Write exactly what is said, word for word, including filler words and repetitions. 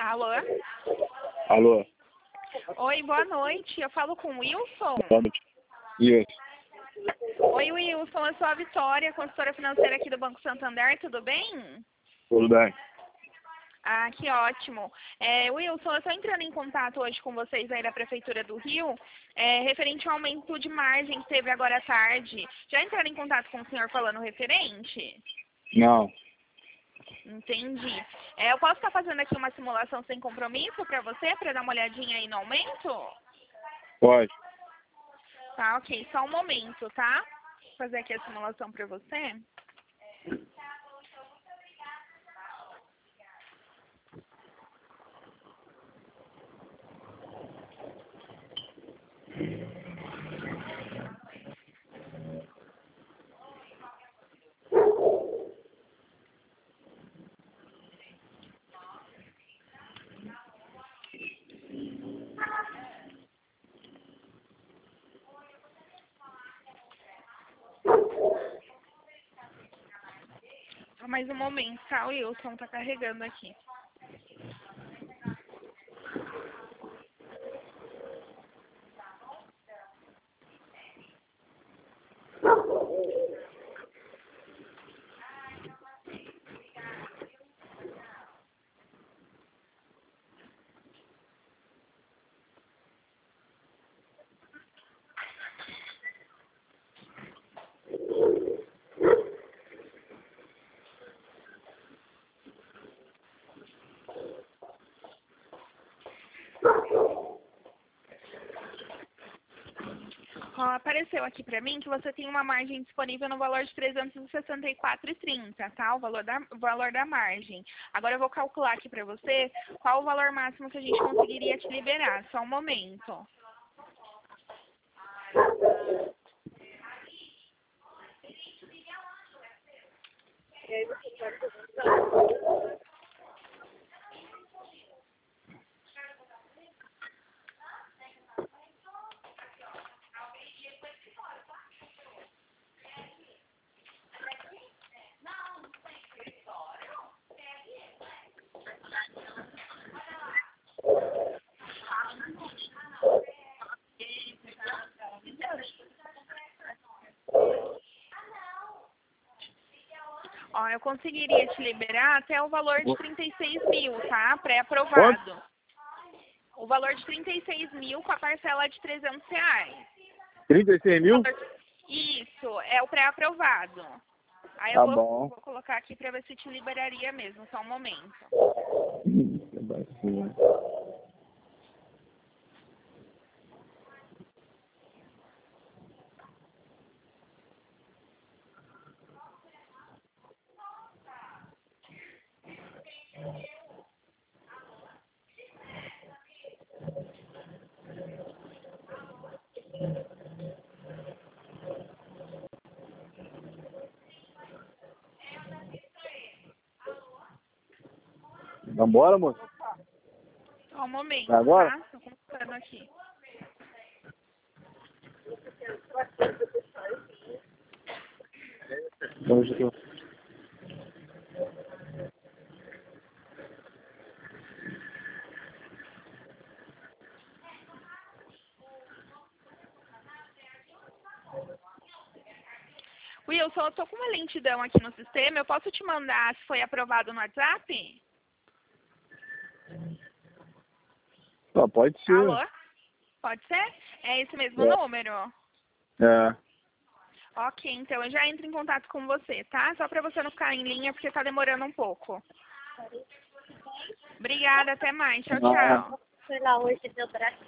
Alô? Alô? Oi, boa noite. Eu falo com o Wilson? Boa noite. Isso. Oi, Wilson. Eu sou a Vitória, consultora financeira aqui do Banco Santander. Tudo bem? Tudo bem. Ah, que ótimo. É, Wilson, eu estou entrando em contato hoje com vocês aí da Prefeitura do Rio, é, referente ao aumento de margem que teve agora à tarde. Já entraram em contato com o senhor falando referente? Não. Entendi. É, eu posso estar fazendo aqui uma simulação sem compromisso para você, para dar uma olhadinha aí no aumento? Pode. Tá, ok. Só um momento, tá? Vou fazer aqui a simulação para você. Só mais um momento, tá? O Wilson tá carregando aqui. Ó, apareceu aqui pra mim que você tem uma margem disponível no valor de trezentos e sessenta e quatro reais e trinta centavos, tá? O valor da, o valor da margem. Agora eu vou calcular aqui pra você qual o valor máximo que a gente conseguiria te liberar. Só um momento. Ó, eu conseguiria te liberar até o valor de trinta e seis mil, tá? Pré-aprovado. O valor de trinta e seis mil com a parcela de trezentos reais. trinta e seis mil? Isso, é o pré-aprovado. Aí Tá eu vou, bom. vou colocar aqui pra ver se te liberaria mesmo, só um momento. Vambora, moço? Só um momento, Vai agora? tá? Tô colocando aqui. Vamos aqui. Wilson, eu tô com uma lentidão aqui no sistema. Eu posso te mandar se foi aprovado no WhatsApp? Ah, pode ser. Alô? Pode ser? É esse mesmo É. número? É. Ok, então eu já entro em contato com você, tá? Só pra você não ficar em linha, porque tá demorando um pouco. Obrigada, até mais. Tchau, Ah. tchau. Foi lá hoje, deu braço.